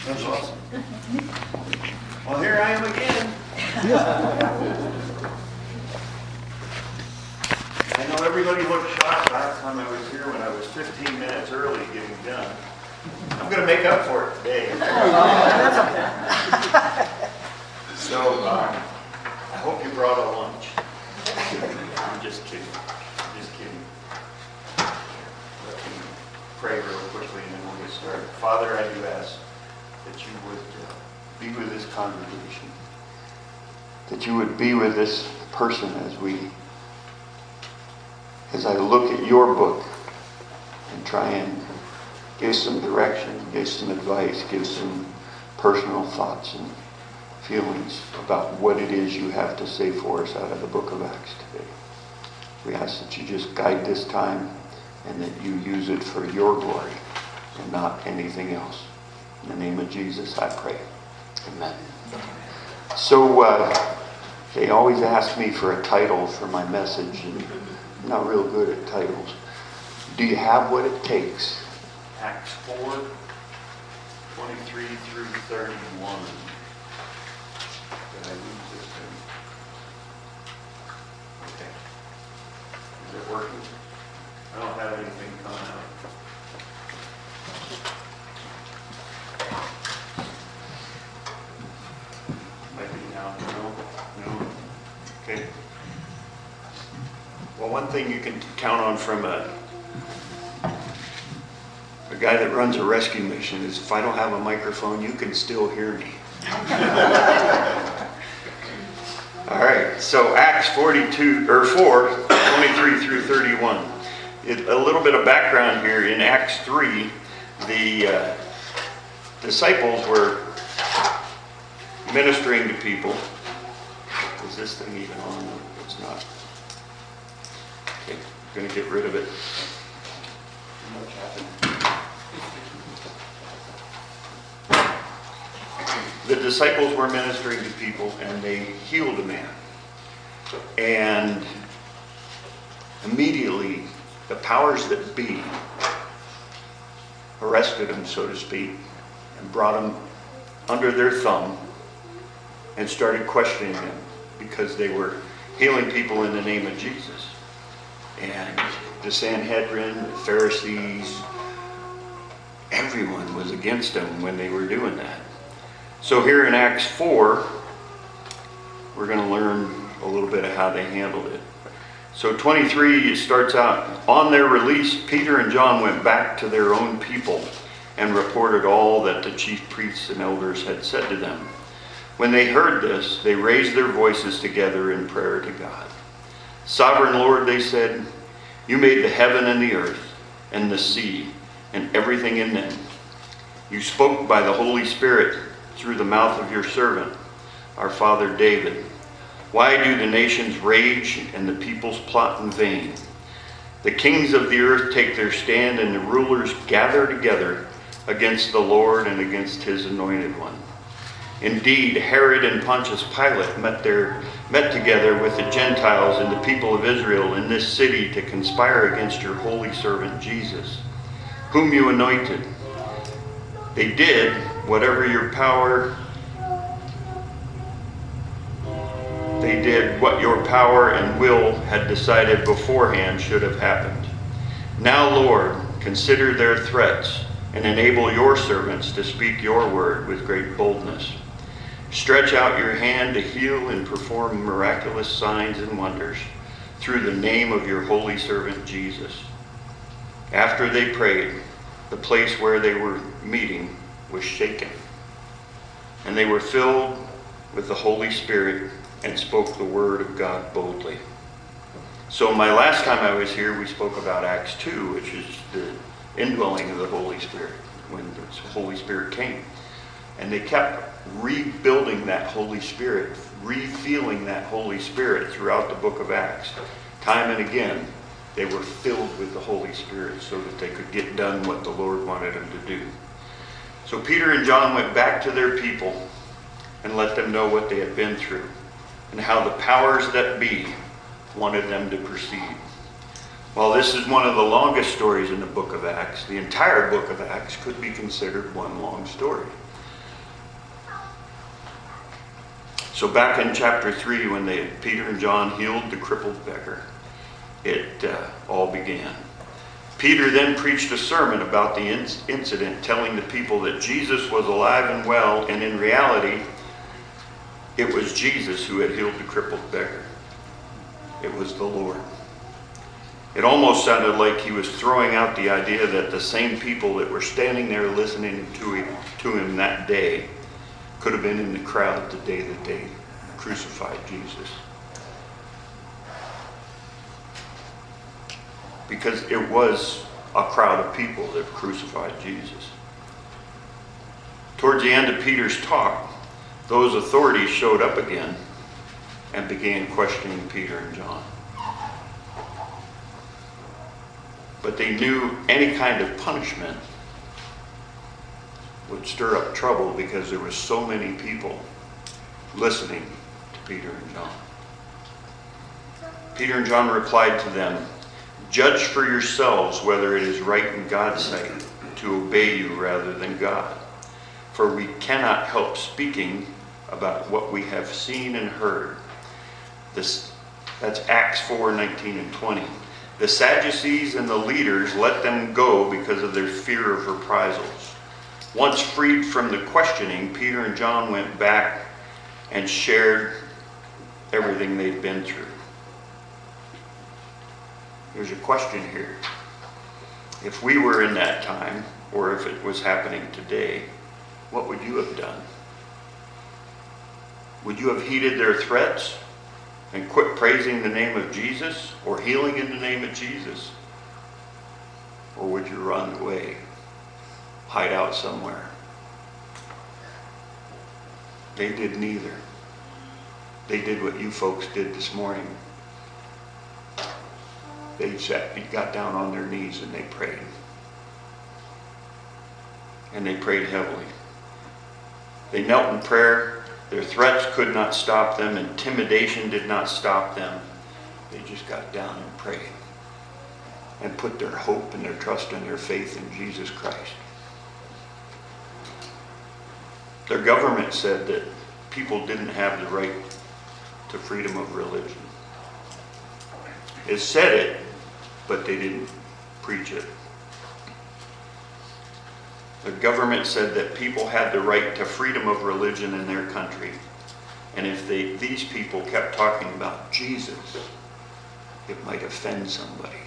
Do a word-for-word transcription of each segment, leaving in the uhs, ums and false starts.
That's awesome. Well, here I am again. I know everybody looked shocked last time I was here when I was fifteen minutes early getting done. I'm going to make up for it today. So, uh, I hope you brought a lunch. I'm just kidding. I'm just kidding. Let me pray real quickly and then we'll get started. Father, I do ask that you would uh, be with this congregation. That you would be with this person as we, as I look at your book and try and give some direction, give some advice, give some personal thoughts and feelings about what it is you have to say for us out of the book of Acts today. We ask that you just guide this time and that you use it for your glory and not anything else. In the name of Jesus, I pray. Amen. So, uh, they always ask me for a title for my message, and I'm not real good at titles. Do you have what it takes? Acts four, twenty-three through thirty-one. Did I lose this thing? Okay. Is it working? I don't have anything coming out. Might be now. No? No? Okay. Well, one thing you can count on from a a guy that runs a rescue mission is if I don't have a microphone, you can still hear me. All right, so Acts forty-two or four, twenty-three through thirty-one. It, a little bit of background here. In Acts three, the uh, disciples were ministering to people. Is this thing even on? No, it's not. Okay, I'm going to get rid of it. Too much happened. The disciples were ministering to people and they healed a man. And immediately the powers that be arrested him, so to speak, and brought him under their thumb and started questioning him because they were healing people in the name of Jesus. And the Sanhedrin, the Pharisees, everyone was against them when they were doing that. So here in Acts four, we're going to learn a little bit of how they handled it. So twenty-three, it starts out, on their release, Peter and John went back to their own people and reported all that the chief priests and elders had said to them. When they heard this, they raised their voices together in prayer to God. Sovereign Lord, they said, you made the heaven and the earth and the sea and everything in them. You spoke by the Holy Spirit through the mouth of your servant, our father David. Why do the nations rage and the peoples plot in vain? The kings of the earth take their stand and the rulers gather together against the Lord and against his anointed one. Indeed, Herod and Pontius Pilate met, their, met together with the Gentiles and the people of Israel in this city to conspire against your holy servant Jesus, whom you anointed. They did whatever your power, they did what your power and will had decided beforehand should have happened. Now, Lord, consider their threats and enable your servants to speak your word with great boldness. Stretch out your hand to heal and perform miraculous signs and wonders through the name of your holy servant Jesus. After they prayed, the place where they were meeting was shaken, and they were filled with the Holy Spirit and spoke the word of God boldly. So my last time I was here, we spoke about Acts two, which is the indwelling of the Holy Spirit, when the Holy Spirit came. And they kept rebuilding that Holy Spirit, refueling that Holy Spirit throughout the book of Acts. Time and again, they were filled with the Holy Spirit so that they could get done what the Lord wanted them to do. So Peter and John went back to their people and let them know what they had been through and how the powers that be wanted them to proceed. While this is one of the longest stories in the book of Acts, the entire book of Acts could be considered one long story. So back in chapter three, when they, Peter and John healed the crippled beggar, it uh, all began. Peter then preached a sermon about the incident, telling the people that Jesus was alive and well, and in reality, it was Jesus who had healed the crippled beggar. It was the Lord. It almost sounded like he was throwing out the idea that the same people that were standing there listening to him, to him that day could have been in the crowd the day that they crucified Jesus. Because it was a crowd of people that crucified Jesus. Towards the end of Peter's talk, those authorities showed up again and began questioning Peter and John. But they knew any kind of punishment would stir up trouble because there were so many people listening to Peter and John. Peter and John replied to them, "Judge for yourselves whether it is right in God's sight to obey you rather than God. For we cannot help speaking about what we have seen and heard." This, that's Acts four, nineteen and twenty. The Sadducees and the leaders let them go because of their fear of reprisals. Once freed from the questioning, Peter and John went back and shared everything they'd been through. There's a question here. If we were in that time, or if it was happening today, what would you have done? Would you have heeded their threats and quit praising the name of Jesus or healing in the name of Jesus? Or would you run away, hide out somewhere? They did neither. They did what you folks did this morning. They sat, they got down on their knees and they prayed. And they prayed heavily. They knelt in prayer. Their threats could not stop them. Intimidation did not stop them. They just got down and prayed and put their hope and their trust and their faith in Jesus Christ. Their government said that people didn't have the right to freedom of religion. It said it, but they didn't preach it. The government said that people had the right to freedom of religion in their country. And if they, these people kept talking about Jesus, it might offend somebody.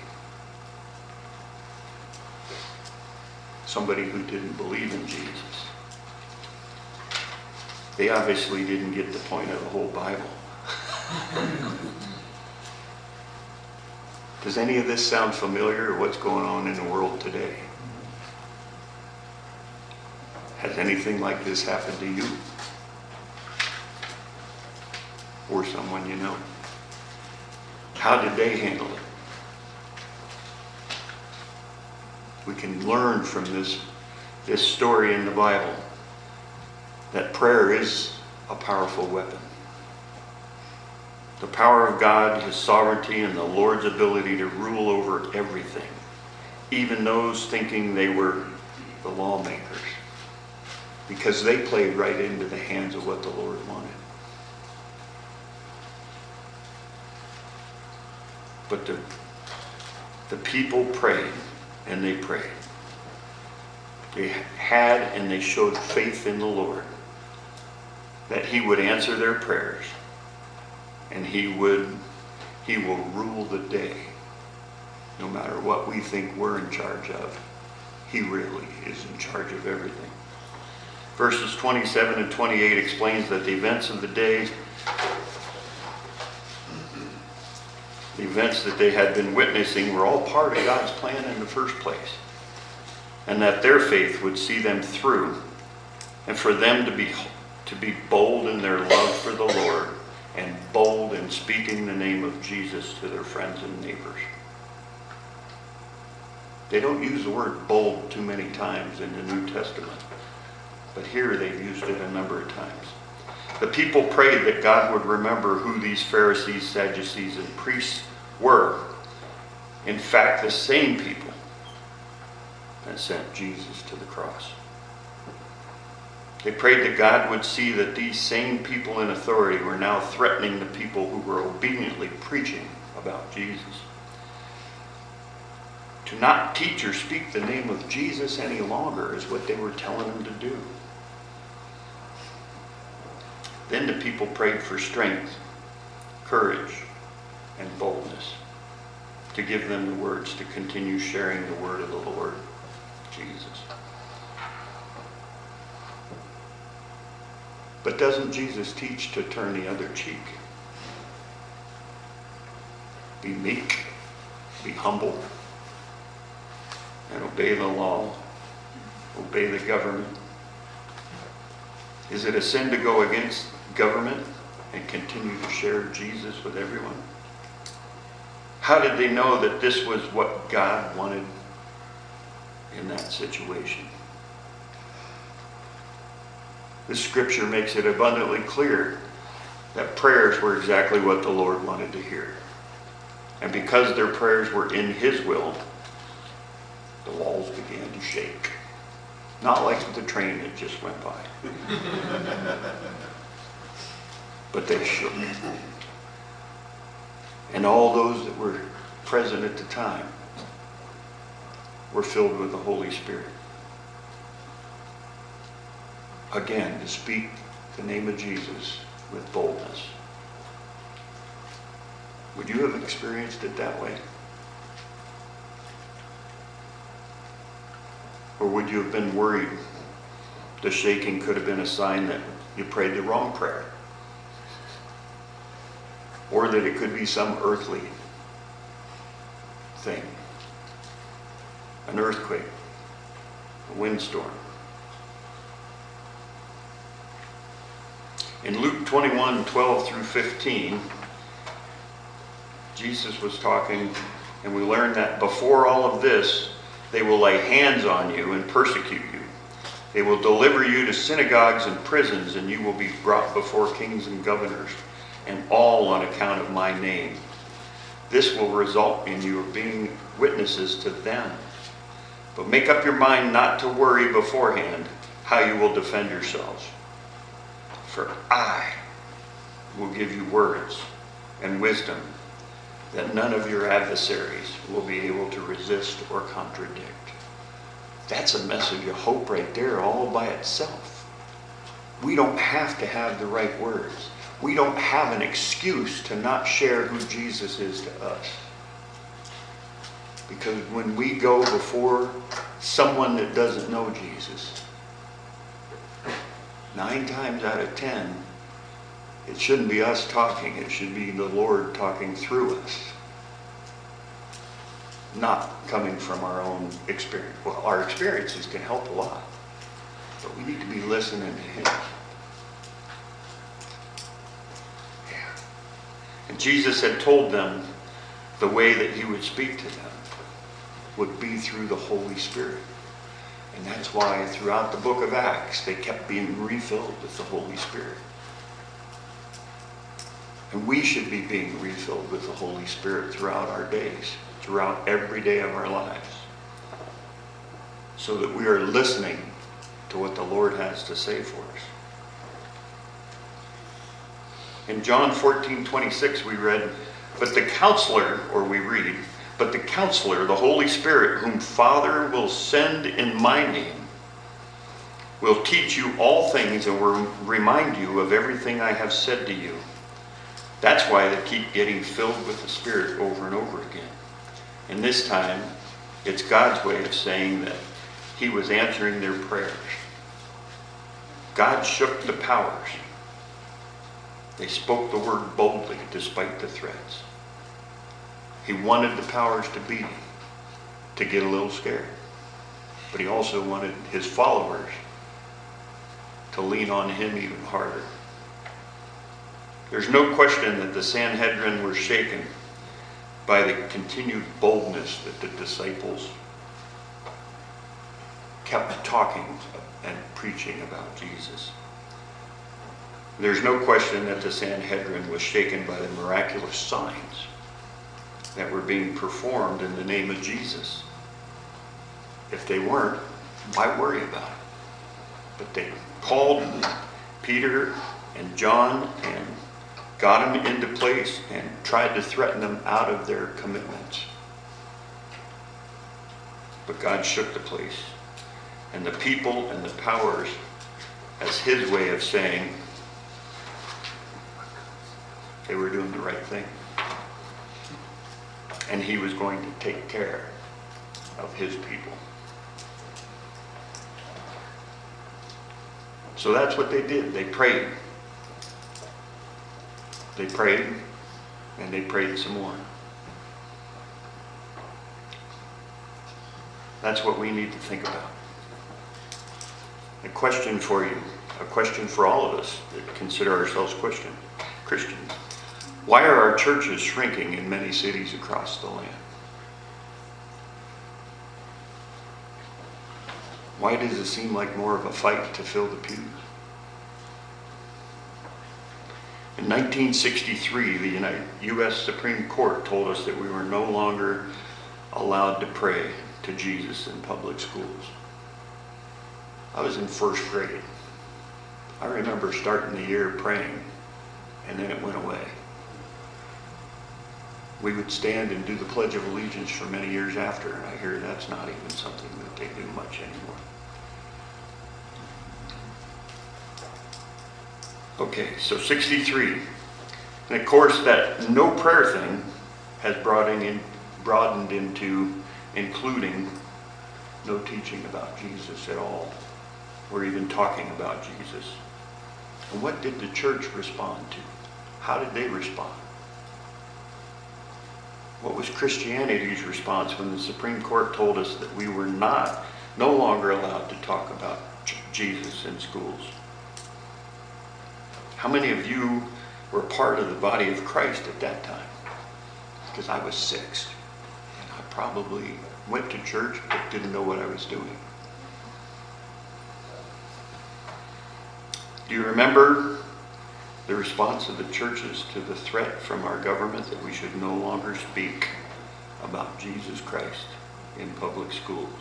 Somebody who didn't believe in Jesus. They obviously didn't get the point of the whole Bible. Does any of this sound familiar, or what's going on in the world today? Has anything like this happened to you? Or someone you know? How did they handle it? We can learn from this, this story in the Bible that prayer is a powerful weapon. The power of God, His sovereignty, and the Lord's ability to rule over everything, even those thinking they were the lawmakers, because they played right into the hands of what the Lord wanted. But the, the people prayed, and they prayed. They had and they showed faith in the Lord that He would answer their prayers, and He would, He will rule the day. No matter what we think we're in charge of, He really is in charge of everything. Verses twenty-seven and twenty-eight explains that the events of the day, the events that they had been witnessing, were all part of God's plan in the first place. And that their faith would see them through, and for them to be, to be bold in their love for the Lord, and bold in speaking the name of Jesus to their friends and neighbors. They don't use the word bold too many times in the New Testament, but here they've used it a number of times. The people prayed that God would remember who these Pharisees, Sadducees, and priests were. In fact, the same people that sent Jesus to the cross. They prayed that God would see that these same people in authority were now threatening the people who were obediently preaching about Jesus. To not teach or speak the name of Jesus any longer is what they were telling them to do. Then the people prayed for strength, courage, and boldness to give them the words to continue sharing the word of the Lord Jesus. But doesn't Jesus teach to turn the other cheek? Be meek, be humble, and obey the law, obey the government. Is it a sin to go against government and continue to share Jesus with everyone? How did they know that this was what God wanted in that situation? The scripture makes it abundantly clear that prayers were exactly what the Lord wanted to hear. And because their prayers were in His will, the walls began to shake. Not like the train that just went by. But they shook. And all those that were present at the time were filled with the Holy Spirit. Again, to speak the name of Jesus with boldness. Would you have experienced it that way? Or would you have been worried the shaking could have been a sign that you prayed the wrong prayer? Or that it could be some earthly thing. An earthquake, a windstorm. In Luke twenty-one, twelve through fifteen, Jesus was talking, and we learned that before all of this, they will lay hands on you and persecute you. They will deliver you to synagogues and prisons, and you will be brought before kings and governors, and all on account of my name. This will result in you being witnesses to them. But make up your mind not to worry beforehand how you will defend yourselves. For I will give you words and wisdom that none of your adversaries will be able to resist or contradict. That's a message of hope right there all by itself. We don't have to have the right words. We don't have an excuse to not share who Jesus is to us. Because when we go before someone that doesn't know Jesus, nine times out of ten, it shouldn't be us talking. It should be the Lord talking through us. Not coming from our own experience. Well, our experiences can help a lot. But we need to be listening to Him. Yeah. And Jesus had told them the way that He would speak to them would be through the Holy Spirit. And that's why throughout the book of Acts, they kept being refilled with the Holy Spirit. And we should be being refilled with the Holy Spirit throughout our days, throughout every day of our lives, so that we are listening to what the Lord has to say for us. In John fourteen twenty-six, we read, but the counselor, or we read, but the counselor, the Holy Spirit, whom Father will send in my name, will teach you all things and will remind you of everything I have said to you. That's why they keep getting filled with the Spirit over and over again. And this time, it's God's way of saying that He was answering their prayers. God shook the powers. They spoke the word boldly despite the threats. He wanted the powers to beat Him, to get a little scared. But He also wanted His followers to lean on Him even harder. There's no question that the Sanhedrin were shaken by the continued boldness that the disciples kept talking and preaching about Jesus. There's no question that the Sanhedrin was shaken by the miraculous signs that were being performed in the name of Jesus. If they weren't, why worry about it? But they called Peter and John and got them into place and tried to threaten them out of their commitments. But God shook the place. And the people and the powers, as his way of saying they were doing the right thing. And he was going to take care of his people. So that's what they did. They prayed. They prayed, and they prayed some more. That's what we need to think about. A question for you, a question for all of us that consider ourselves Christian, Christians. Why are our churches shrinking in many cities across the land? Why does it seem like more of a fight to fill the pews? In nineteen sixty-three, the United, U S Supreme Court told us that we were no longer allowed to pray to Jesus in public schools. I was in first grade. I remember starting the year praying, and then it went away. We would stand and do the Pledge of Allegiance for many years after, and I hear that's not even something that they do much anymore. Okay, so sixty-three. And of course, that no prayer thing has broadened, in, broadened into including no teaching about Jesus at all, or even talking about Jesus. And what did the church respond to? How did they respond? What was Christianity's response when the Supreme Court told us that we were not, no longer allowed to talk about Jesus in schools? How many of you were part of the body of Christ at that time? Because I was six, and I probably went to church but didn't know what I was doing. Do you remember the response of the churches to the threat from our government that we should no longer speak about Jesus Christ in public schools?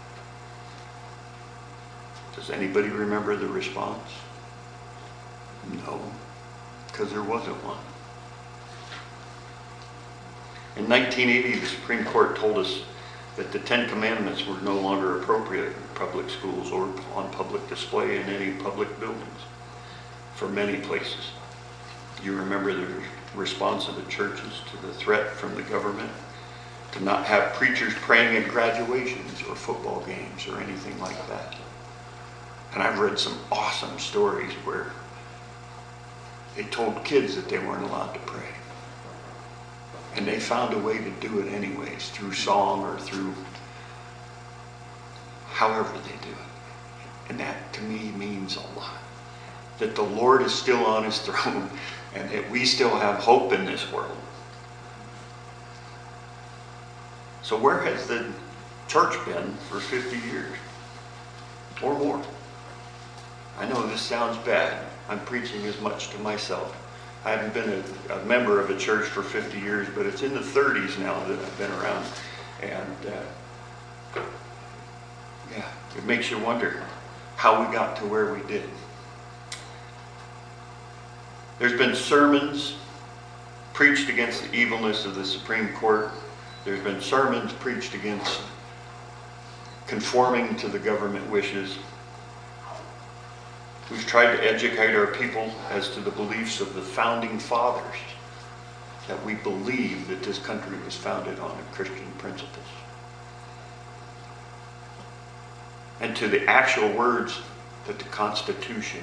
Does anybody remember the response? No, because there wasn't one. In nineteen eighty, the Supreme Court told us that the Ten Commandments were no longer appropriate in public schools or on public display in any public buildings for many places. You remember the response of the churches to the threat from the government to not have preachers praying at graduations or football games or anything like that. And I've read some awesome stories where they told kids that they weren't allowed to pray. And they found a way to do it anyways, through song or through however they do it. And that to me means a lot. That the Lord is still on his throne and that we still have hope in this world. So where has the church been for fifty years or more? I know this sounds bad. I'm preaching as much to myself. I haven't been a, a member of a church for fifty years, but it's in the thirties now that I've been around. And uh, yeah, it makes you wonder how we got to where we did. There's been sermons preached against the evilness of the Supreme Court. There's been sermons preached against conforming to the government wishes. We've tried to educate our people as to the beliefs of the founding fathers, that we believe that this country was founded on Christian principles. And to the actual words that the Constitution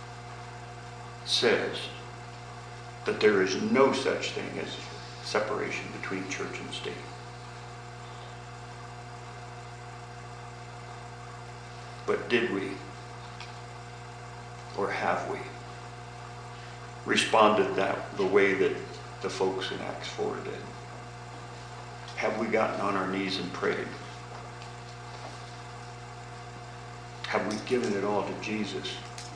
says, that there is no such thing as separation between church and state. But did we, or have we, responded that the way that the folks in Acts four did? Have we gotten on our knees and prayed? Have we given it all to Jesus?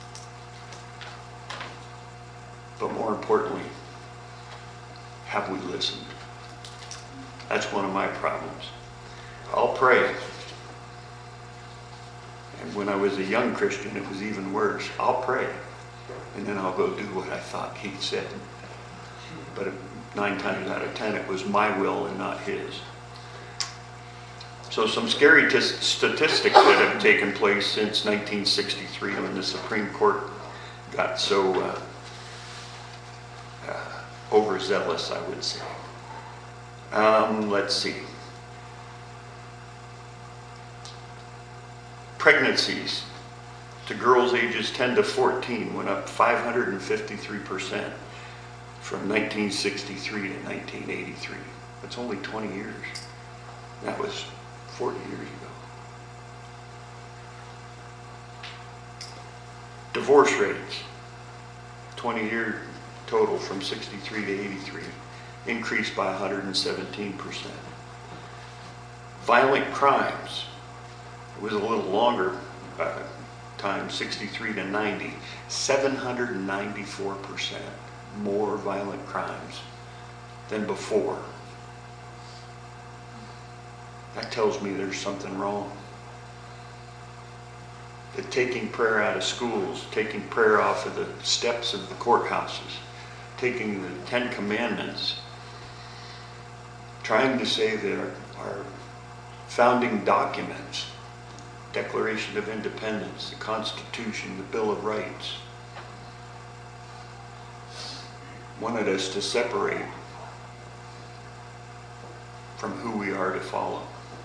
But more importantly, have we listened? That's one of my problems. I'll pray. And when I was a young Christian, it was even worse. I'll pray, and then I'll go do what I thought he said. But nine times out of ten, it was my will and not his. So some scary t- statistics that have taken place since nineteen sixty-three, when the Supreme Court got so uh, uh, overzealous, I would say. Um, let's see. Pregnancies to girls ages ten to fourteen went up five hundred fifty-three percent from nineteen sixty-three to nineteen eighty-three. That's only twenty years. That was forty years ago. Divorce rates, twenty year total from sixty-three to eighty-three, increased by one hundred seventeen percent. Violent crimes, it was a little longer uh, time, sixty-three to ninety, seven hundred ninety-four percent more violent crimes than before. That tells me there's something wrong. That taking prayer out of schools, taking prayer off of the steps of the courthouses, taking the Ten Commandments, trying to say that our, our founding documents, Declaration of Independence, the Constitution, the Bill of Rights, wanted us to separate from who we are to follow.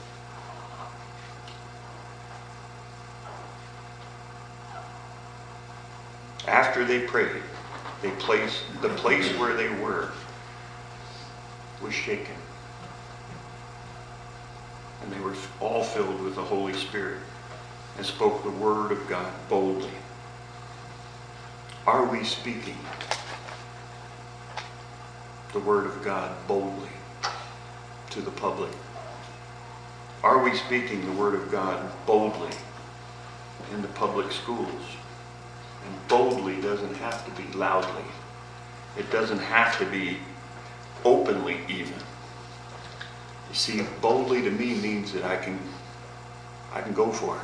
After they prayed, they placed the place where they were was shaken. And they were all filled with the Holy Spirit and spoke the word of God boldly. Are we speaking the word of God boldly to the public? Are we speaking the word of God boldly in the public schools? And boldly doesn't have to be loudly. It doesn't have to be openly even. You see, boldly to me means that I can, I can go for it.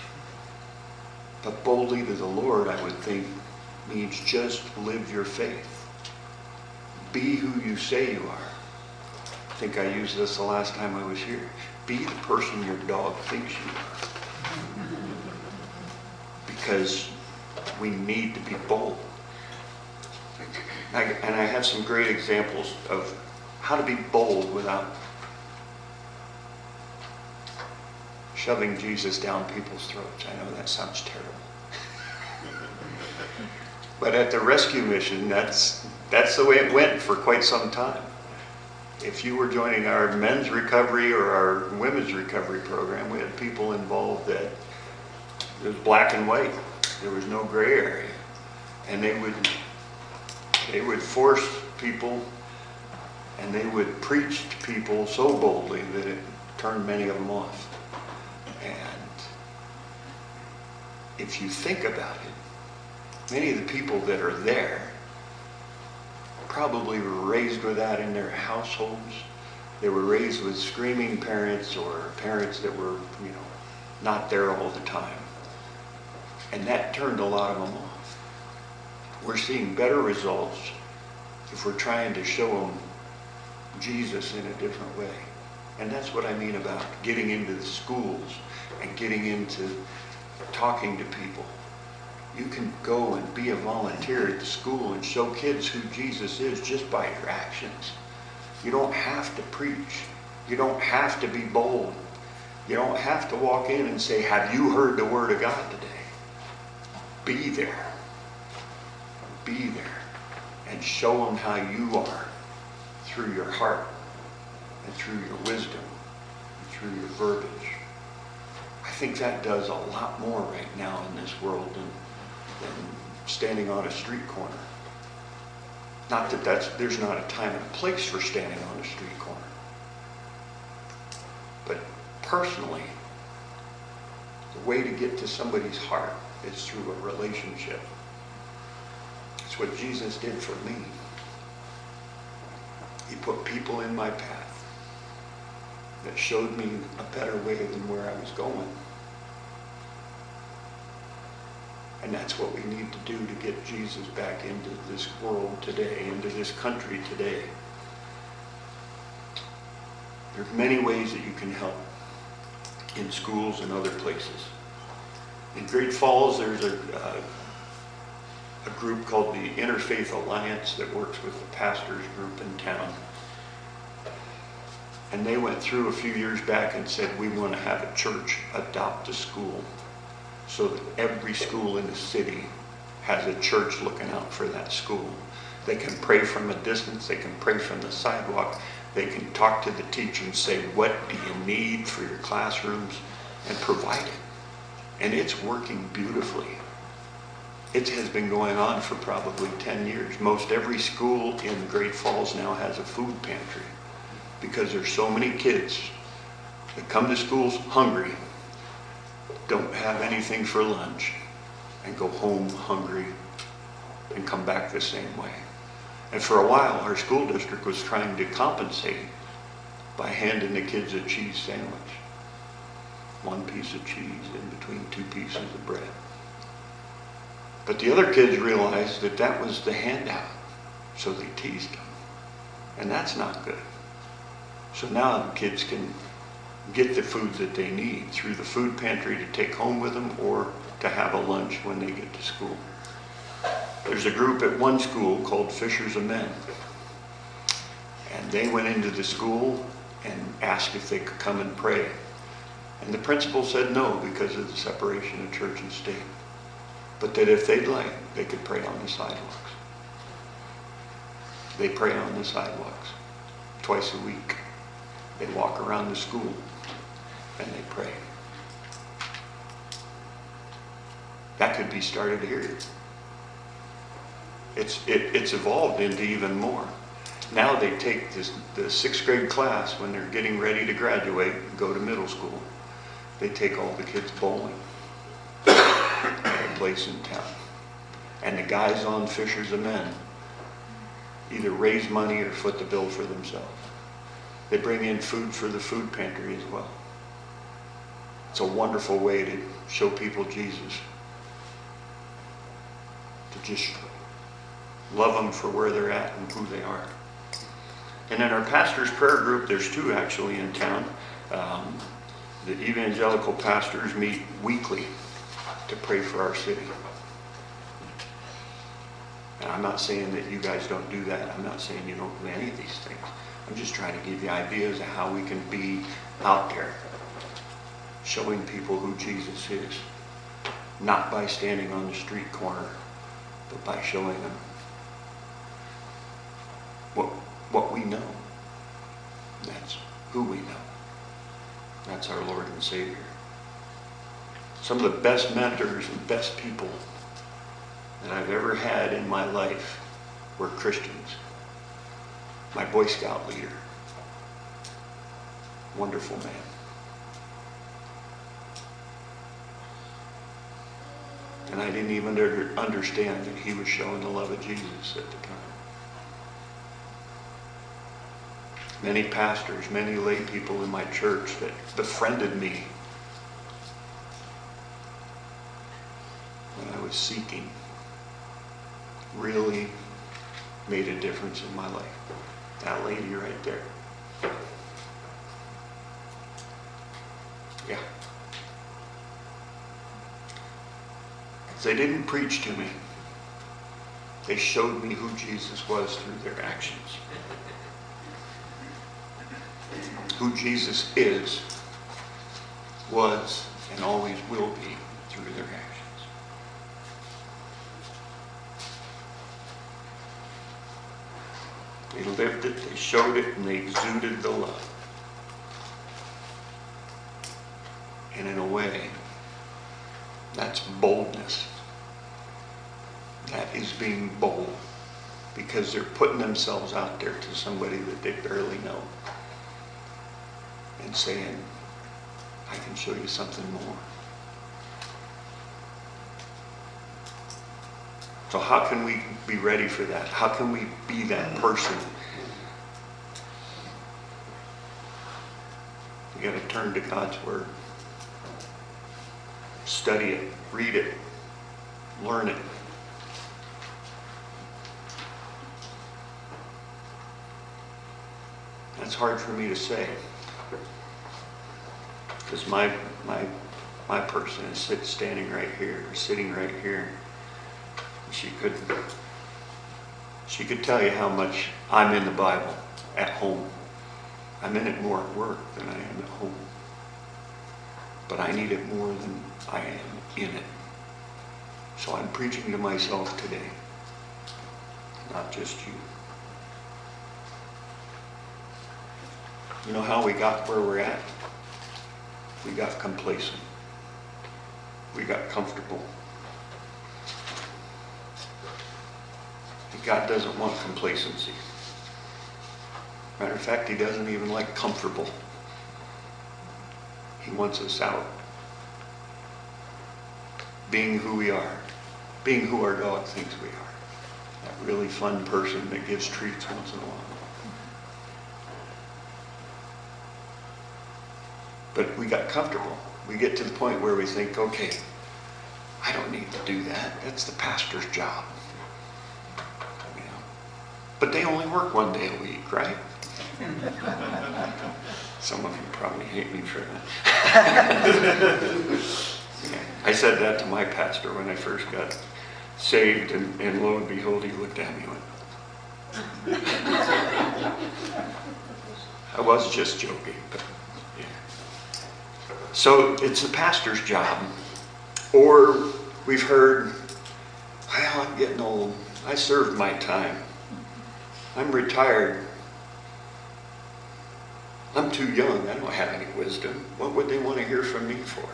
But boldly to the Lord, I would think, means just live your faith. Be who you say you are. I think I used this the last time I was here. Be the person your dog thinks you are. Because we need to be bold. I, and I have some great examples of how to be bold without shoving Jesus down people's throats. I know that sounds terrible. But at the rescue mission, that's that's the way it went for quite some time. If you were joining our men's recovery or our women's recovery program, we had people involved that it was black and white. There was no gray area. And they would they would force people, and they would preach to people so boldly that it turned many of them off. And if you think about it, many of the people that are there probably were raised with that in their households. They were raised with screaming parents or parents that were, you know, not there all the time. And that turned a lot of them off. We're seeing better results if we're trying to show them Jesus in a different way. And that's what I mean about getting into the schools and getting into talking to people. You can go and be a volunteer at the school and show kids who Jesus is just by your actions. You don't have to preach. You don't have to be bold. You don't have to walk in and say, "Have you heard the word of God today?" Be there. Be there. And show them how you are through your heart and through your wisdom and through your verbiage. I think that does a lot more right now in this world than, than standing on a street corner. Not that that's, there's not a time and a place for standing on a street corner. But personally, the way to get to somebody's heart is through a relationship. It's what Jesus did for me. He put people in my path that showed me a better way than where I was going. And that's what we need to do to get Jesus back into this world today, into this country today. There's many ways that you can help in schools and other places. In Great Falls, there's a, uh, a group called the Interfaith Alliance that works with the pastors group in town. And they went through a few years back and said, we want to have a church adopt a school so that every school in the city has a church looking out for that school. They can pray from a distance, they can pray from the sidewalk, they can talk to the teacher and say, what do you need for your classrooms, and provide it. And it's working beautifully. It has been going on for probably ten years. Most every school in Great Falls now has a food pantry because there's so many kids that come to schools hungry, don't have anything for lunch, and go home hungry and come back the same way. And for a while, our school district was trying to compensate by handing the kids a cheese sandwich. One piece of cheese in between two pieces of bread. But the other kids realized that that was the handout, so they teased them. And that's not good. So now the kids can get the food that they need through the food pantry to take home with them or to have a lunch when they get to school. There's a group at one school called Fishers of Men. And they went into the school and asked if they could come and pray. And the principal said no because of the separation of church and state. But that if they'd like, they could pray on the sidewalks. They pray on the sidewalks twice a week. They walk around the school and they pray. That could be started here. It's, it, it's evolved into even more. Now they take this, the sixth grade class when they're getting ready to graduate and go to middle school. They take all the kids bowling at a place in town. And the guys on Fishers of Men either raise money or foot the bill for themselves. They bring in food for the food pantry as well. It's a wonderful way to show people Jesus. To just love them for where they're at and who they are. And in our pastor's prayer group, there's two actually in town. Um, the evangelical pastors meet weekly to pray for our city. And I'm not saying that you guys don't do that. I'm not saying you don't do any of these things. I'm just trying to give you ideas of how we can be out there showing people who Jesus is. Not by standing on the street corner, but by showing them what, what we know. That's who we know. That's our Lord and Savior. Some of the best mentors and best people that I've ever had in my life were Christians. My Boy Scout leader. Wonderful man. And I didn't even under, understand that he was showing the love of Jesus at the time. Many pastors, many lay people in my church that befriended me when I was seeking really made a difference in my life. That lady right there. Yeah. They didn't preach to me. They showed me who Jesus was through their actions. Who Jesus is, was, and always will be through their actions. They lived it, they showed it, and they exuded the love. And in a way, that's boldness. That is being bold because they're putting themselves out there to somebody that they barely know and saying, I can show you something more. So how can we be ready for that? How can we be that person? You got to turn to God's Word. Study it, read it, learn it. That's hard for me to say, because my my my person is sit, standing right here, sitting right here. She could she could tell you how much I'm in the Bible at home. I'm in it more at work than I am at home, but I need it more than I am in it. So I'm preaching to myself today, not just you. You know how we got where we're at? We got complacent. We got comfortable. And God doesn't want complacency. Matter of fact, He doesn't even like comfortable. He wants us out. Being who we are. Being who our dog thinks we are. That really fun person that gives treats once in a while. But we got comfortable. We get to the point where we think, okay, I don't need to do that. That's the pastor's job. You know? But they only work one day a week, right? Some of you probably hate me for that. I said that to my pastor when I first got saved, and, and lo and behold, he looked at me and went, I was just joking, but yeah. So it's the pastor's job. Or we've heard, well, I'm getting old. I served my time. I'm retired. I'm too young. I don't have any wisdom. What would they want to hear from me for?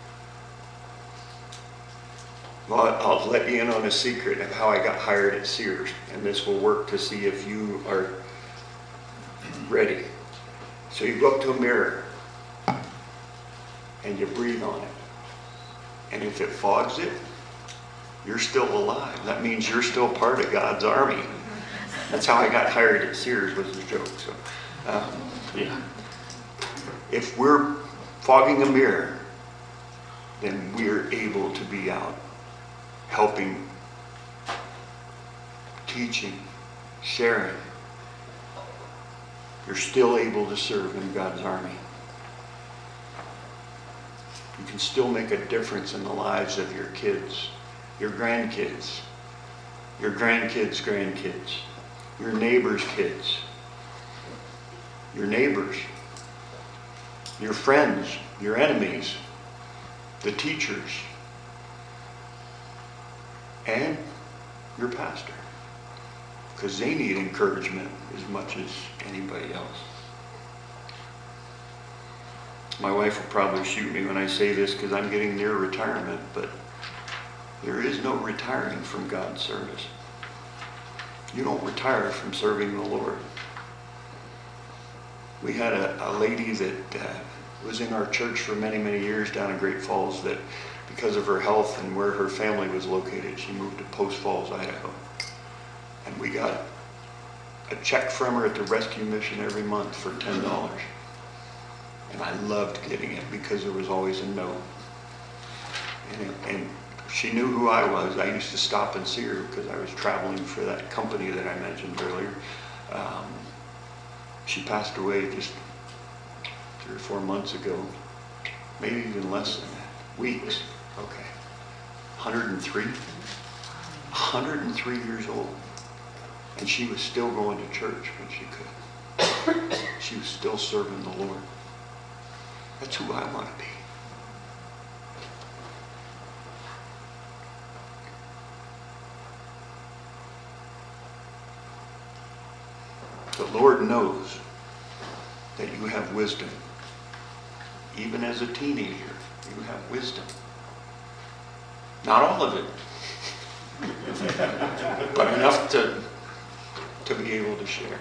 Well, I'll let you in on a secret of how I got hired at Sears, and this will work to see if you are ready. So you go up to a mirror and you breathe on it. And if it fogs it, you're still alive. That means you're still part of God's army. That's how I got hired at Sears, was a joke. So, um, yeah. If we're fogging a mirror, then we're able to be out helping, teaching, sharing. You're still able to serve in God's army. You can still make a difference in the lives of your kids, your grandkids, your grandkids' grandkids, your neighbors' kids, your neighbors, your friends, your enemies, the teachers, and your pastor, because they need encouragement as much as anybody else. My wife will probably shoot me when I say this because I'm getting near retirement, but there is no retiring from God's service. You don't retire from serving the Lord. We had a, a lady that uh, was in our church for many, many years down in Great Falls that because of her health and where her family was located, she moved to Post Falls, Idaho. And we got a check from her at the rescue mission every month for ten dollars. And I loved getting it because there was always a no. And, it, and she knew who I was. I used to stop and see her because I was traveling for that company that I mentioned earlier. Um, she passed away just three or four months ago, maybe even less than that, weeks. Okay, one hundred three, one hundred three years old. And she was still going to church when she could. She was still serving the Lord. That's who I want to be. The Lord knows that you have wisdom. Even as a teenager, you have wisdom. Not all of it, but enough to, to be able to share.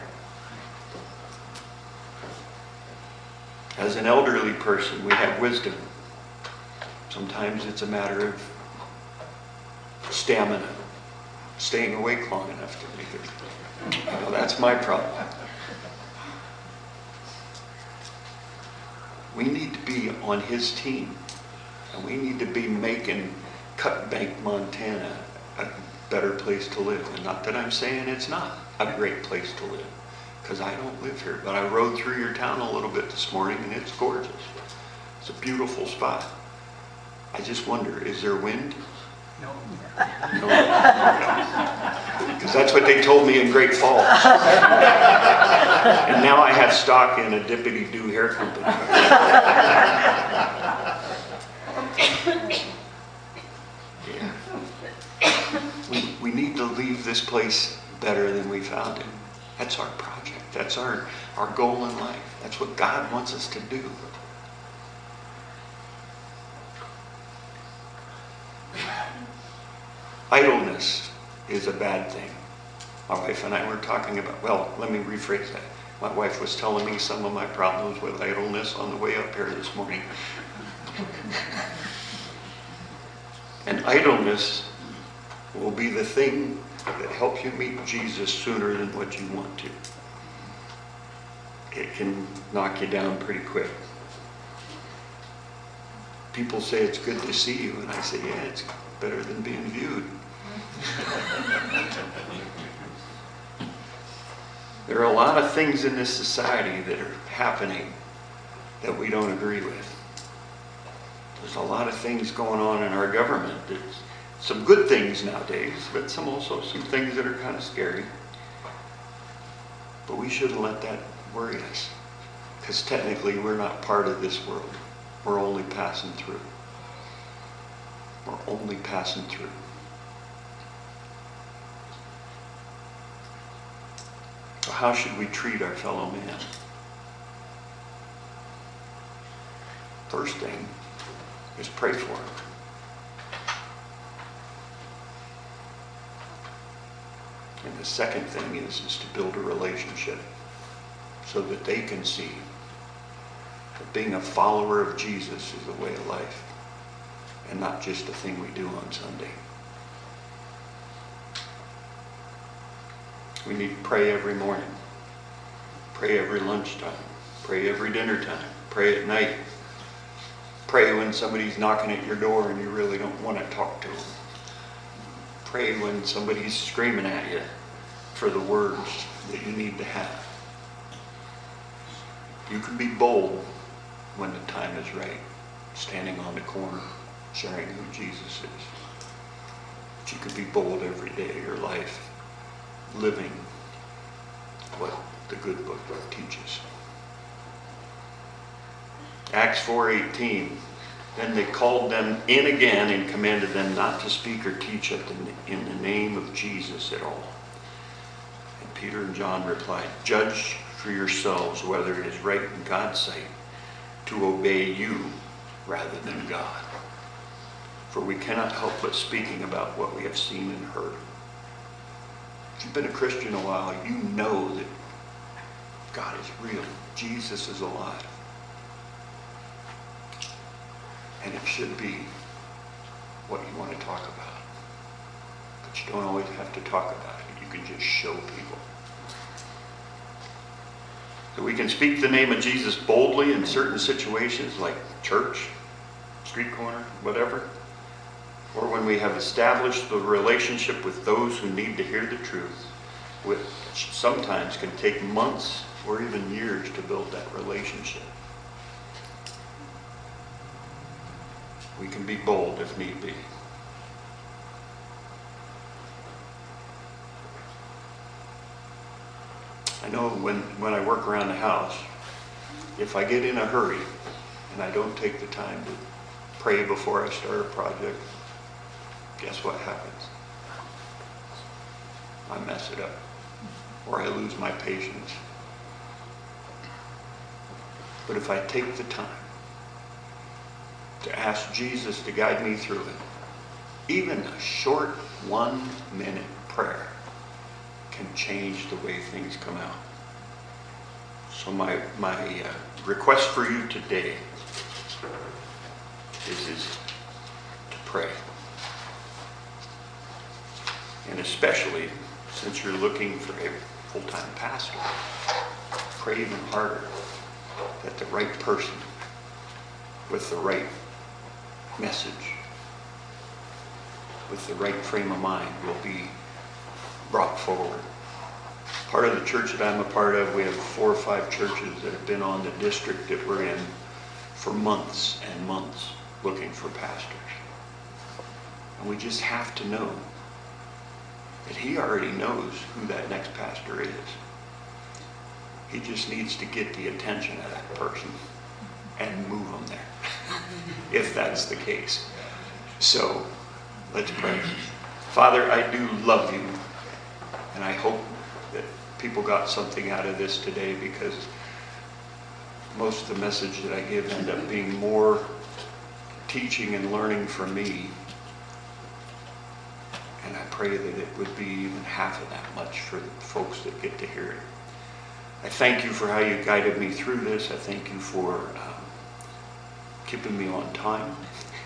As an elderly person, we have wisdom. Sometimes it's a matter of stamina, staying awake long enough to make it. Well, that's my problem. We need to be on His team, and we need to be making Cut Bank, Montana, a better place to live. And not that I'm saying it's not a great place to live, because I don't live here. But I rode through your town a little bit this morning, and it's gorgeous. It's a beautiful spot. I just wonder, is there wind? No. No. Because that's what they told me in Great Falls. And now I have stock in a Dippity-Doo hair company. Yeah. We, we need to leave this place better than we found it. That's our project. That's our, our goal in life. That's what God wants us to do. Idleness is a bad thing. My wife and I were talking about, well, let me rephrase that. My wife was telling me some of my problems with idleness on the way up here this morning. And idleness will be the thing that helps you meet Jesus sooner than what you want to. It can knock you down pretty quick. People say it's good to see you, and I say, yeah, it's better than being viewed. There are a lot of things in this society that are happening that we don't agree with. There's a lot of things going on in our government. There's some good things nowadays, but some also some things that are kind of scary. But we shouldn't let that worry us, because technically we're not part of this world. We're only passing through. We're only passing through. So how should we treat our fellow man? First thing is pray for him. And the second thing is, is to build a relationship so that they can see that being a follower of Jesus is a way of life and not just a thing we do on Sunday. We need to pray every morning, pray every lunchtime, pray every dinner time, pray at night, pray when somebody's knocking at your door and you really don't want to talk to them. Pray when somebody's screaming at you for the words that you need to have. You can be bold when the time is right, standing on the corner, sharing who Jesus is. But you can be bold every day of your life, living what the good book teaches. Acts four eighteen. Then they called them in again and commanded them not to speak or teach in the name of Jesus at all. And Peter and John replied, "Judge for yourselves whether it is right in God's sight to obey you rather than God. For we cannot help but speaking about what we have seen and heard." If you've been a Christian a while, you know that God is real. Jesus is alive. And it should be what you want to talk about. But you don't always have to talk about it. You can just show people. So we can speak the name of Jesus boldly in certain situations like church, street corner, whatever. Or when we have established the relationship with those who need to hear the truth, which sometimes can take months or even years to build that relationship. We can be bold if need be. I know when, when I work around the house, if I get in a hurry and I don't take the time to pray before I start a project, guess what happens? I mess it up, or I lose my patience. But if I take the time to ask Jesus to guide me through it, even a short one minute prayer can change the way things come out. So my, my uh, request for you today is, is to pray. And especially since you're looking for a full-time pastor, pray even harder that the right person with the right message with the right frame of mind will be brought forward. Part of the church that I'm a part of, we have four or five churches that have been on the district that we're in for months and months looking for pastors. And we just have to know that he already knows who that next pastor is. He just needs to get the attention of that person and move them there, if that's the case. So, let's pray. Father, I do love you, and I hope that people got something out of this today, because most of the message that I give end up being more teaching and learning for me. And I pray that it would be even half of that much for the folks that get to hear it. I thank you for how you guided me through this. I thank you for um, keeping me on time.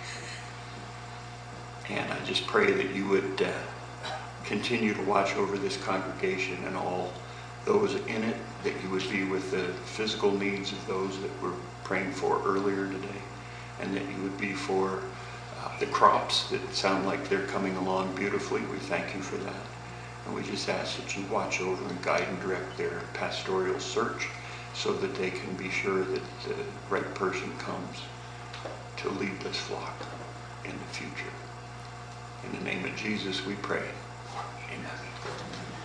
And I just pray that you would uh, continue to watch over this congregation and all those in it, that you would be with the physical needs of those that we're praying for earlier today, and that you would be for uh, the crops that sound like they're coming along beautifully. We thank you for that. And we just ask that you watch over and guide and direct their pastoral search, so that they can be sure that the right person comes to lead this flock in the future. In the name of Jesus we pray. Amen.